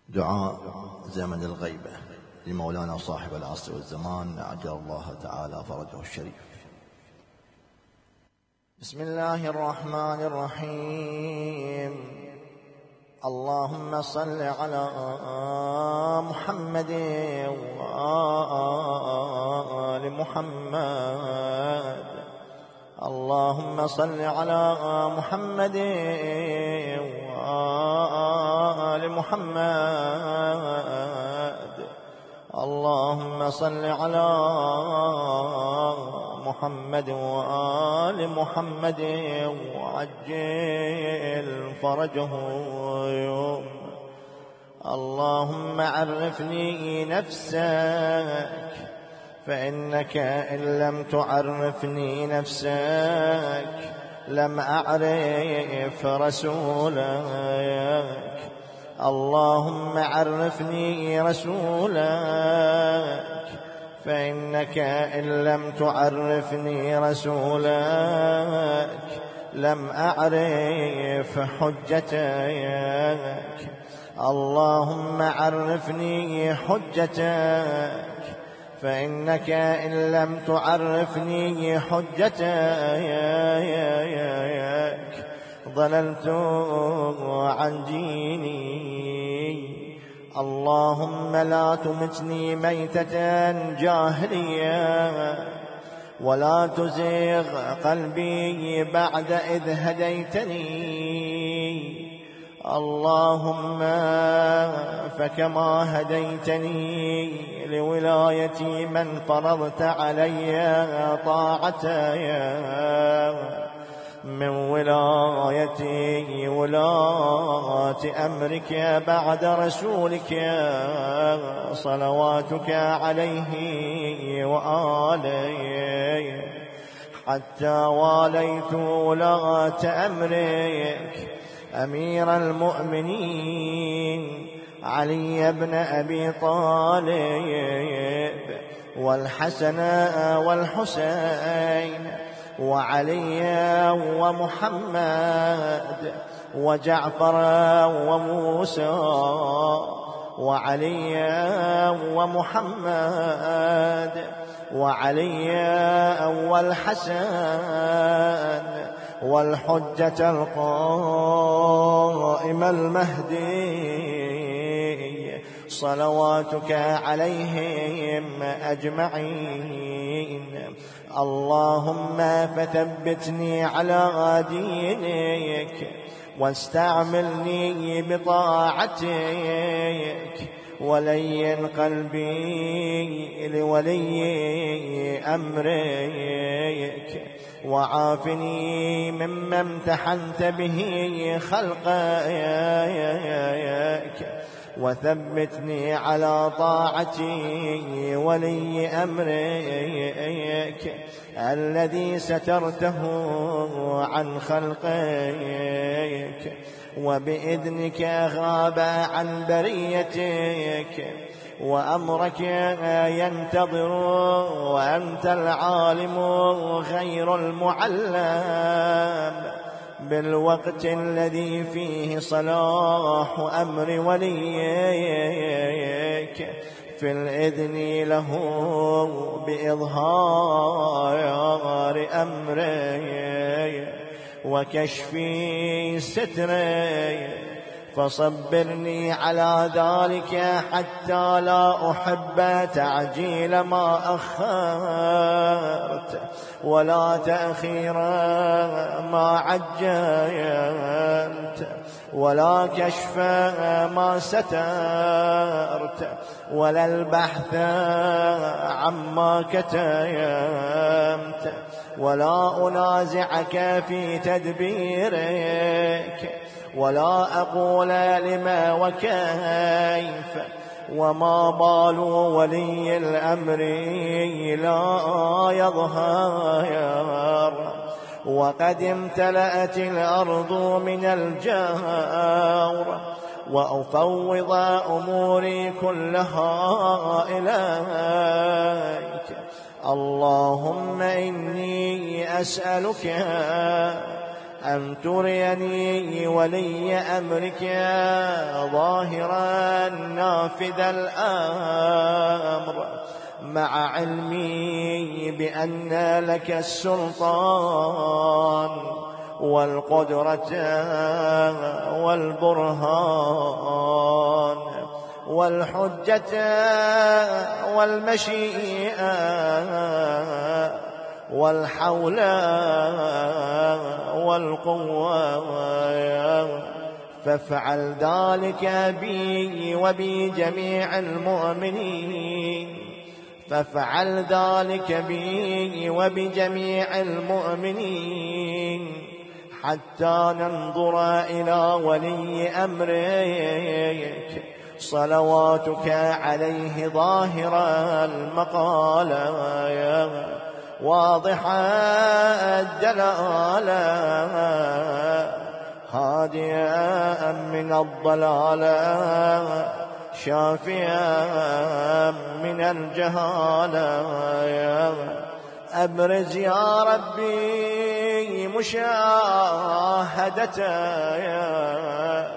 دعاء زمن الغيبة لمولانا صاحب العصر والزمان عجل الله تعالى فرجه الشريف. بسم الله الرحمن الرحيم. اللهم صل على محمد وآل محمد. اللهم صل على محمد وآل محمد. اللهم صل على محمد وآل محمد وعجل فرجه يوم. اللهم عرفني نفسك فإنك إن لم تعرفني نفسك لم أعرف رسولك. اللهم عرفني رسولك فإنك إن لم تعرفني رسولك لم أعرف حجتك. اللهم عرفني حجتك فإنك إن لم تعرفني حجتك ضللت عن ديني. اللهم لا تمتني ميتة جاهلية ولا تزغ قلبي بعد إذ هديتني. اللهم فكما هديتني لولاية من فرضت علي طاعته من ولاية ولاة أمرك بعد رسولك صلواتك عليه وآله حتى واليت ولاة أمرك أمير المؤمنين علي بن أبي طالب والحسن والحسين وعلي ومحمد وجعفر وموسى وعلي ومحمد وعلي والحسن والحجة القائمة المهدي صلواتك عليهم أجمعين. اللهم فثبتني على دينك واستعملني بطاعتك ولين قلبي لولي أمرك وعافني مما امتحنت به خلقك وثبتني على طاعتي ولي أمرك الذي سترته عن خلقك وبإذنك غاب عن بريتك وأمرك ينتظر وأنت العالم غير المعلم بالوقت الذي فيه صلاح أمر وليك في الإذن له بإظهار أمرك وكشف سترك فصبرني على ذلك حتى لا أحب تعجيل ما أخرت ولا تأخير ما عجلت ولا كشف ما سترت ولا البحث عما كتمت ولا أنازعك في تدبيرك ولا أقول لما وكيف وما بال ولي الأمر لا يظهر وقد امتلأت الأرض من الجور وأفوض أموري كلها إليك. اللهم إني أسألك أن تريني ولي أمرك ظاهرا نافذ الأمر، مع علمي بأن لك السلطان والقدرة والبرهان والحجة والمشيئة والحول والقوة، فافعل ذلك بي وبجميع المؤمنين، فافعل ذلك بي وبجميع المؤمنين، حتى ننظر إلى ولي أمرك صلواتك عليه ظاهر المقالة واضح الدلالة، هاديا من الضلالة شافيا من الجهالة. أبرز يا ربي مشاهدته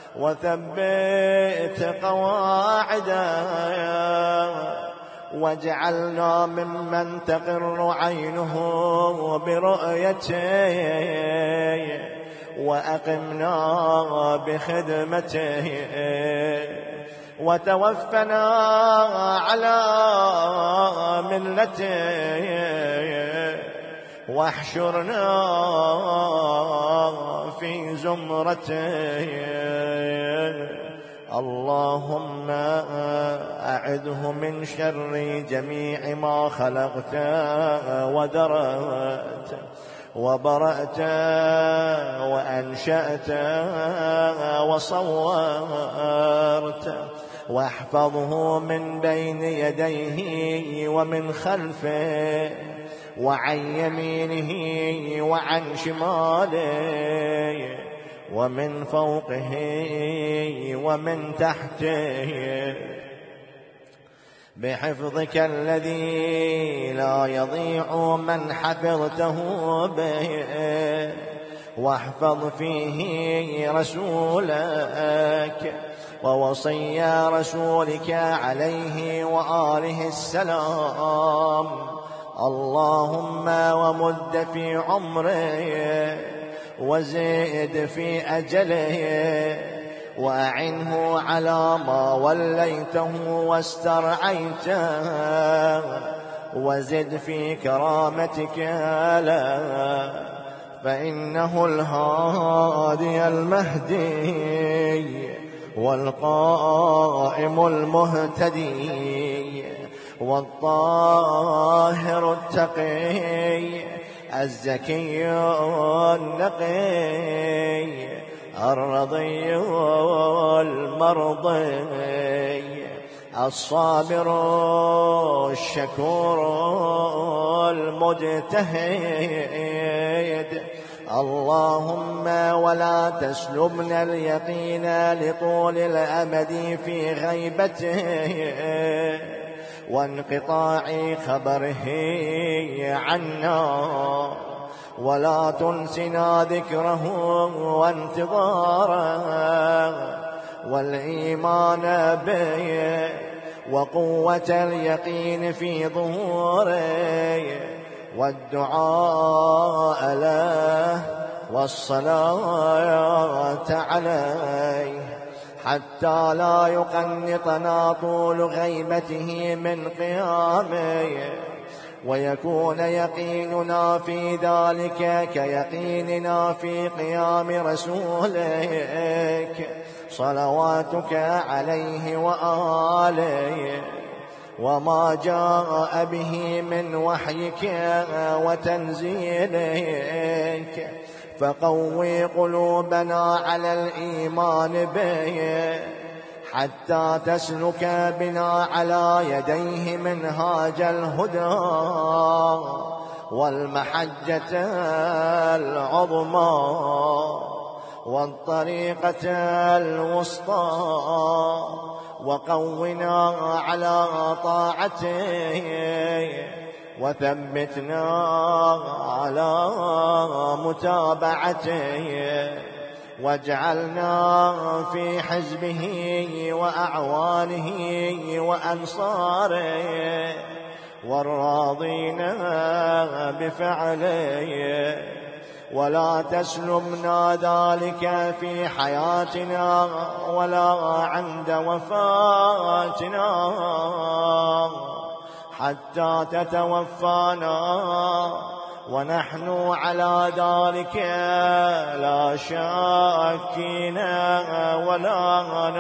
وثبت قواعده، واجعلنا ممن تقر عينه برؤيته، وأقمنا بخدمته، وتوفنا على ملته، واحشرنا في زمرته. اللهم أعذه من شر جميع ما خلقت ودرأت وبرأت وأنشأت وصورت، واحفظه من بين يديه ومن خلفه وعن يمينه وعن شماله ومن فوقه ومن تحته، بحفظك الذي لا يضيع من حفظته به. واحفظ فيه رسولك ووصي رسولك عليه وآله السلام. اللهم ومد في عمره وزد في أجله، وأعنه على ما وليته واسترعيته، وزد في كرامتك له، فإنه الهادي المهدي والقائم المهتدي والطاهر التقي الزكي النقي الرضي المرضي الصابر الشكور المجتهد. اللهم ولا تسلبنا اليقين لطول الأمد في غيبته وانقطاع خبره عنا، ولا تنسنا ذكره وانتظاره والإيمان به وقوة اليقين في ظهوره والدعاء له والصلاة عليه، حتى لا يقنطنا طول غيبته من قيامه، ويكون يقيننا في ذلك كيقيننا في قيام رسولك صلواتك عليه وآله، وما جاء به من وحيك وتنزيلك، فقوي قلوبنا على الإيمان به حتى تسلك بنا على يديه منهاج الهدى والمحجة العظمى والطريقة الوسطى، وقونا على طاعته وثبتنا على متابعته، واجعلنا في حزبه وأعوانه وأنصاره، والراضين بفعله، ولا تسلمنا ذلك في حياتنا ولا عند وفاتنا، حتى تتوفانا ونحن على ذلك لا شاكين ولا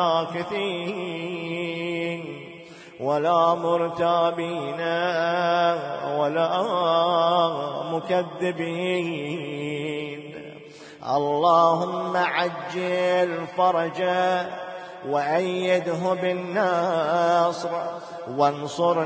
ناكثين ولا مرتابين ولا مكذبين. اللهم عجل فرجه وأيده بالنصر، وانصر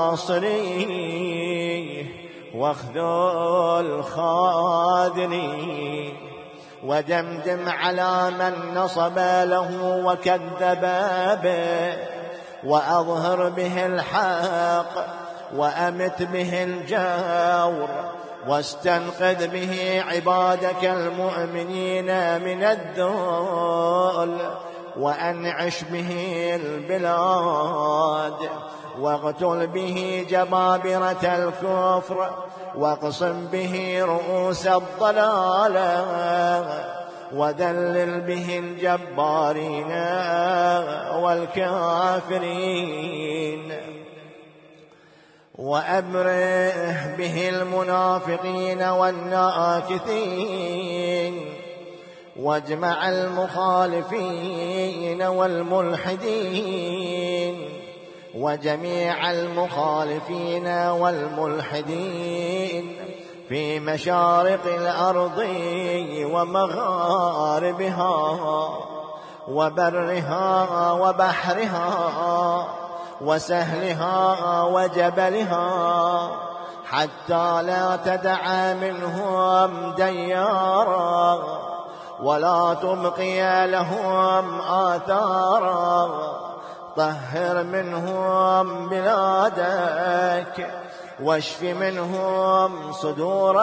ناصريه واخذل خاذليه، ودمدم على من نصب له وكذب به، وأظهر به الحق وأمت به الجور، واستنقذ به عبادك المؤمنين من الذل، وأنعش به البلاد، واقتل به جبابرة الكفر، واقصم به رؤوس الضلالة، وذلل به الجبارين والكافرين، وأبره به المنافقين والناكثين، واجمع المخالفين والملحدين، وجميع المخالفين والملحدين في مشارق الأرض ومغاربها وبرها وبحرها وسهلها وجبلها، حتى لا تدع منهم ديارا ولا تبقي لهم آثارا. طهر منهم بلادك، واشف منهم صدور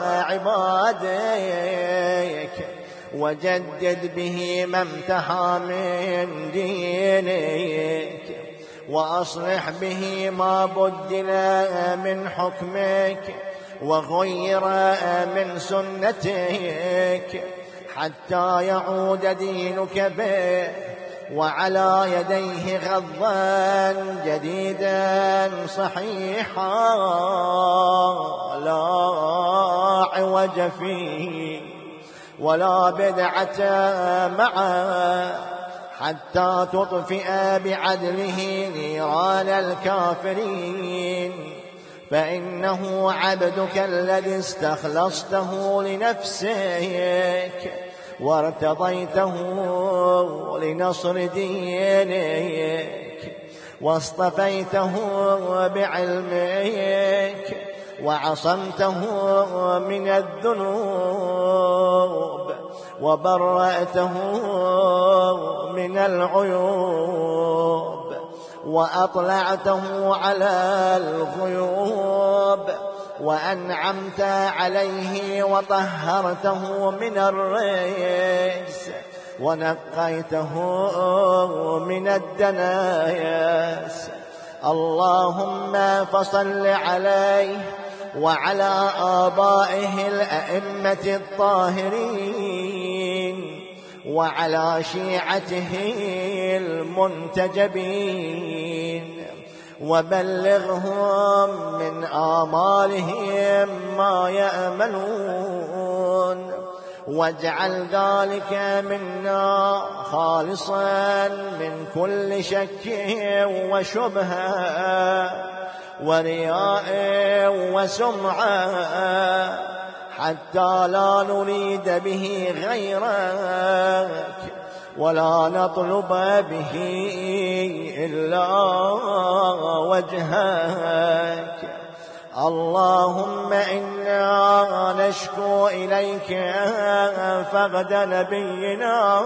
عبادك، وجدد به ما امتحى من دينك، وأصلح به ما بدل من حكمك وغير من سنتك، حتى يعود دينك به وعلى يديه غضا جديدا صحيحا لا عوج فيه ولا بدعة معه، حتى تطفئ بعدله نيران الكافرين، فإنه عبدك الذي استخلصته لنفسك وارتضيته لنصر دينك، واصطفيته بعلمك، وعصمته من الذنوب، وبرأته من العيوب، وأطلعته على الغيوب، وأنعمت عليه وطهرته من الرجس، ونقيته من الدنايس. اللهم فصل عليه وعلى آبائه الأئمة الطاهرين، وعلى شيعته المنتجبين، وبلغهم من آمالهم ما يأملون، واجعل ذلك منا خالصا من كل شك وشبهة ورياء وسمعة، حتى لا نريد به غيرك ولا نطلب به إلا وجهك. اللهم إنا نشكو إليك فقد نبينا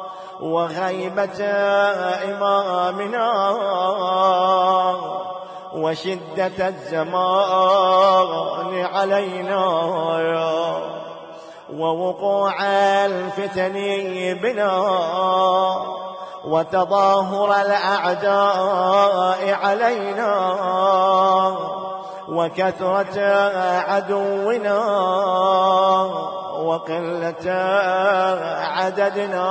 وغيبة إمامنا وشدة الزمان علينا ووقوع الفتن بنا وتظاهر الأعداء علينا وكثرة عدونا وقلة عددنا.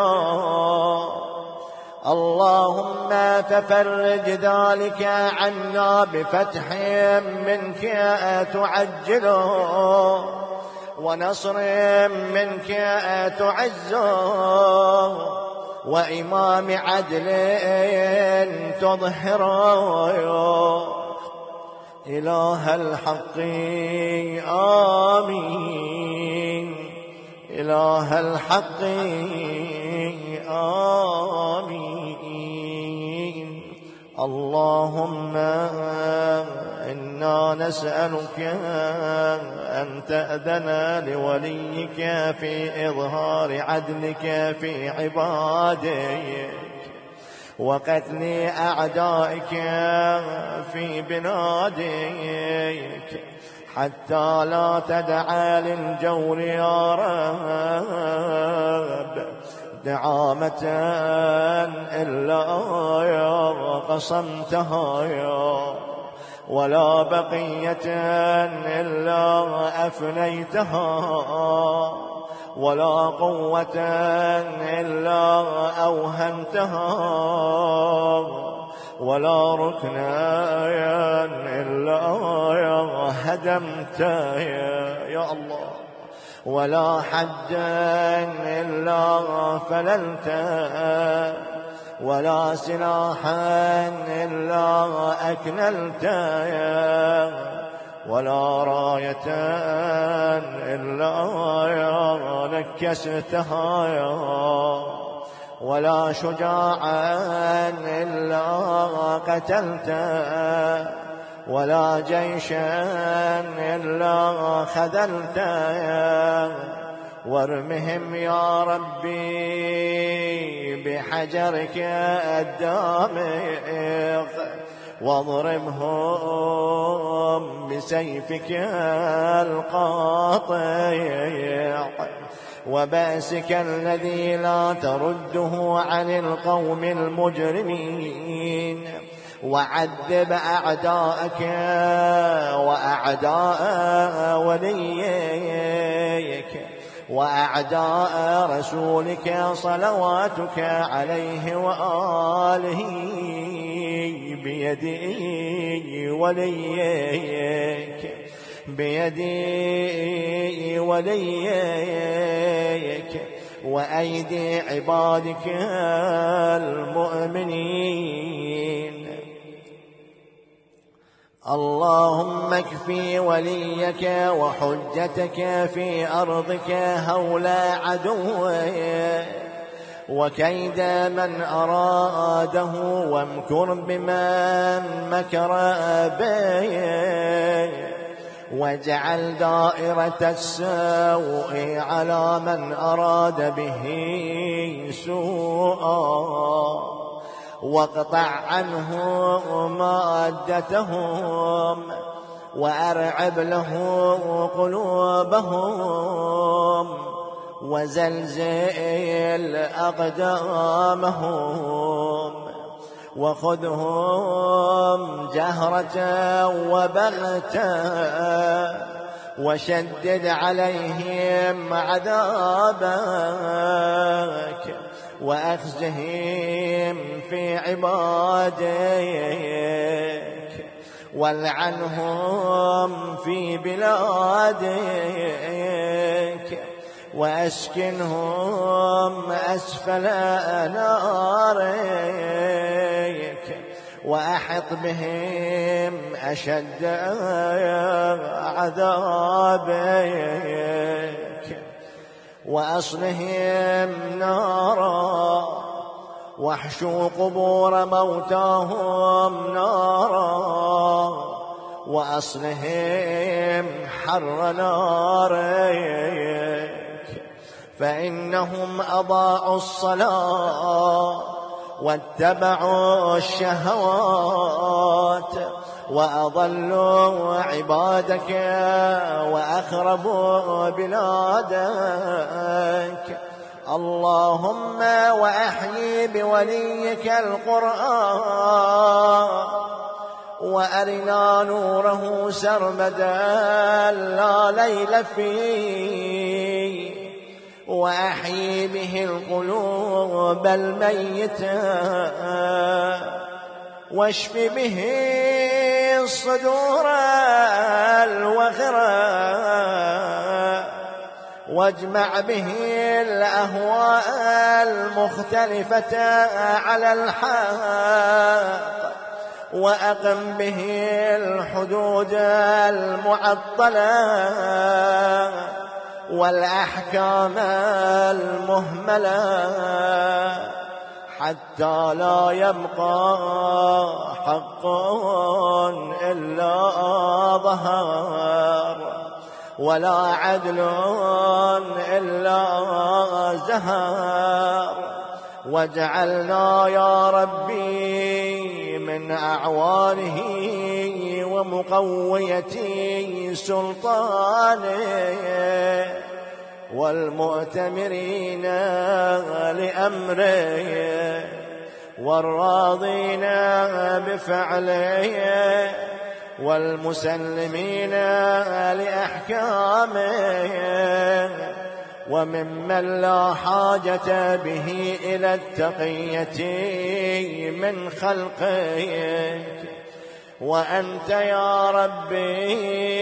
اللهم ففرج ذلك عنا بفتح منك تعجله ونصر منك تعزه وإمام عدل تظهره. إله الحق آمين، إله الحق آمين. اللهم إنا نسألك أن تأذن لوليك في إظهار عدلك في عبادك وقتل أعدائك في بلادك حتى لا تدع للجور يا رب دعامة إلا قصمتها ولا بقية إلا أفنيتها ولا قوة إلا أوهنتها ولا ركنا إلا هدمته يا الله ولا حدا إلا فللته ولا سلاحا إلا أكنلته ولا راية إلا نكستها ولا شجاعا إلا قتلته ولا جيشا إلا خذلته وارمهم يا ربي بحجرك الدامغ واضربهم بسيفك القاطع وبأسك الذي لا ترده عن القوم المجرمين وعذب أعداءك وأعداء وليك وأعداء رسولك صلواتك عليه وآله بيدي وليك وأيدي عبادك المؤمنين. اللهم اكفي وليك وحجتك في أرضك هول عدوه وكيد من أراده وامكر بمن مكر به واجعل دائرة السوء على من أراد به سوءا واقطع عنهم مادتهم وأرعب له قلوبهم وزلزل أقدامهم وخذهم جهرة وبغتة وشدد عليهم عذابك وأخزهم في عبادك والعنهم في بلادك وأسكنهم أسفل نارك وأحط بهم أشد عذابك وأصلهم نارا واحشوا قبور موتاهم نارا وأصلهم حر نارك فإنهم أضاعوا الصلاة واتبعوا الشهوات وأضلوا عبادك وأخربوا بلادك. اللهم وأحيي بوليك القرآن وأرنا نوره سرمدا لا ليل فيه، وأحيي به القلوب الميتة واشف به الصدور الوغرة واجمع به الأهواء المختلفة على الحق وأقم به الحدود المعطلة والأحكام المهملة حتى لا يبقى حق إلا ظهر ولا عدل إلا زهر. واجعلنا يا ربي من أعوانه ومقوية سلطانه والمؤتمرين لأمره والراضين بفعله والمسلمين لأحكامه، وممن لا حاجة به إلى التقية من خلقك. وأنت يا ربي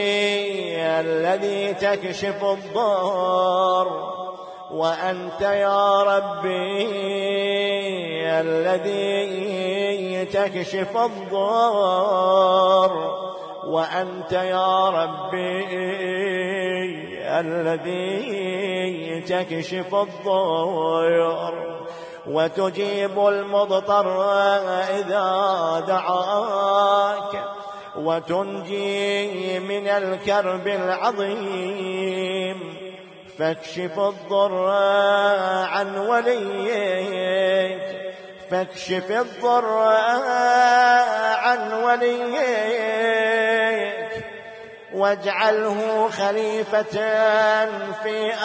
الذي تكشف الضر، وأنت يا ربي الذي تكشف الضر، وأنت يا ربي الذي تكشف الضر وتجيب المضطر إذا دعاك وتنجي من الكرب العظيم. فاكشف الضر عن وليك، فاكشف الضر عن وليك واجعله خليفة في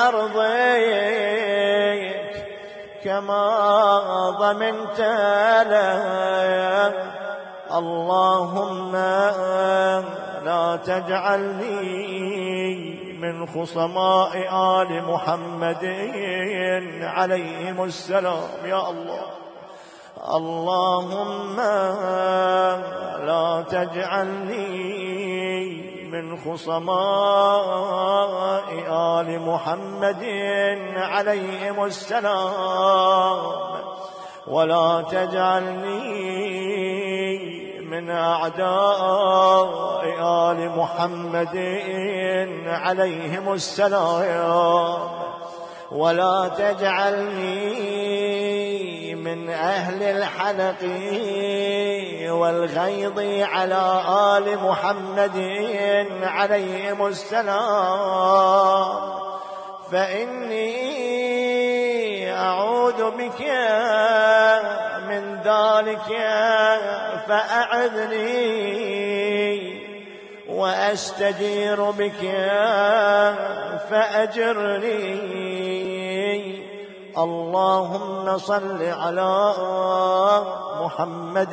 أرضك كما ضمنت له. اللهم لا تجعلني من خصماء آل محمد عليهم السلام يا الله. اللهم لا تجعلني من خصماء آل محمد عليهم السلام، ولا تجعلني من أعداء آل محمد عليهم السلام، ولا تجعلني من أهل الحنق والغيظ على آل محمد عليهم السلام، فإني أعوذ بك من ذلك فأعذني، وأستجير بك فأجرني. اللهم صل على محمد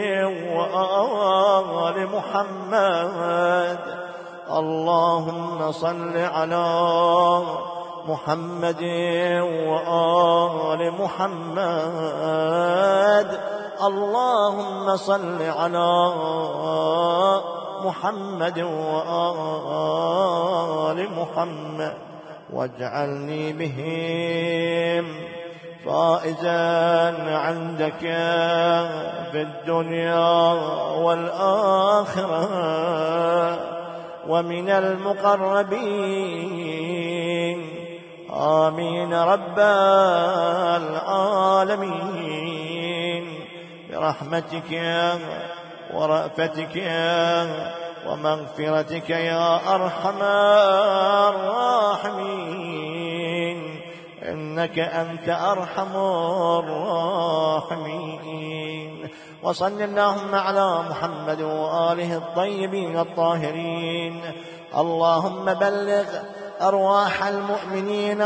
وآل محمد. اللهم صل على محمد وآل محمد. اللهم صل على محمد وآل محمد واجعلني بهم فائزا عندك في الدنيا والآخرة ومن المقربين. آمين رب العالمين برحمتك ورأفتك ومغفرتك يا أرحم الراحمين. إن إنك أنت أرحم الراحمين. وصل اللهم على محمد وآله الطيبين الطاهرين. اللهم بلغ أرواح المؤمنين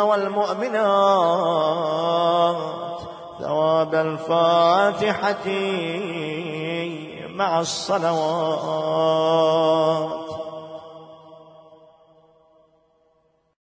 والمؤمنات ثواب الفاتحة مع الصلوات